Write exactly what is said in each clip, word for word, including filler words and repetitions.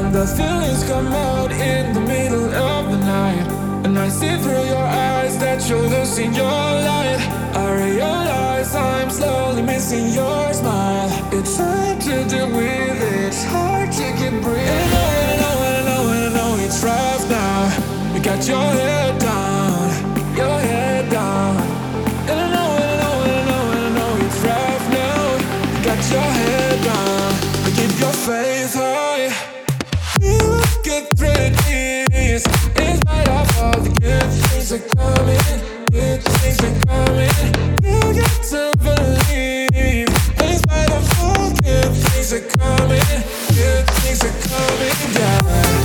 The feelings come out in the middle of the night, and I see through your eyes that you're losing your light. I realize I'm slowly missing your smile. It's hard to deal with, it's hard to keep breathing. And I know, and I know, and I know it's rough now. You got your head down, your head down. And I know, and I know, and I know, and I know it's rough now. You got your head down, but keep your faith high. You get through this in spite of all the good things are coming, good things are coming. You got to believe in spite of all good things are coming, good things are coming down.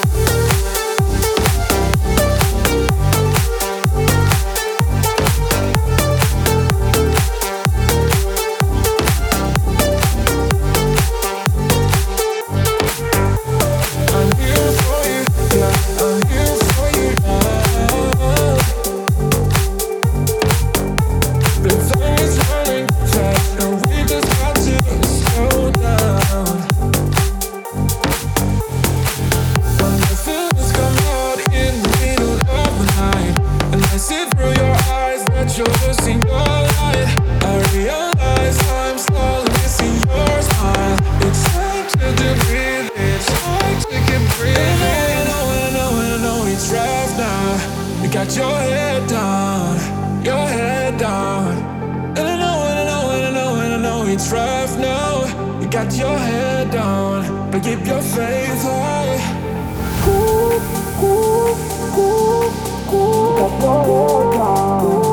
You're losing your light. I realize I'm slowly missing your smile. It's hard to deal with, it's hard to keep breathing. I know, I know, I know it's rough now. You got your head down, your head down. And I know, and I know, and I know, and I know it's rough now. You got your head down, but keep your faith high. Ooh, ooh, ooh, ooh. Got your head down.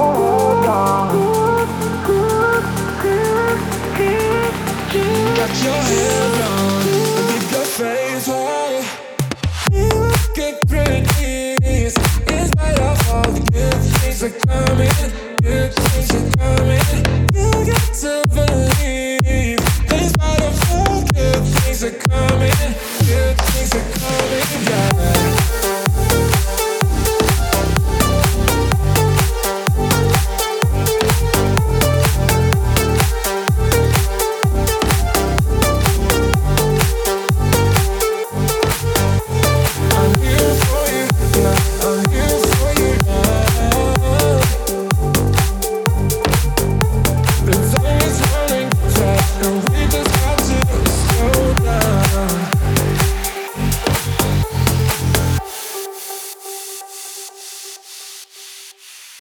Got your head on, keep your face high. You get through this in spite of all the good things are coming, good things are coming.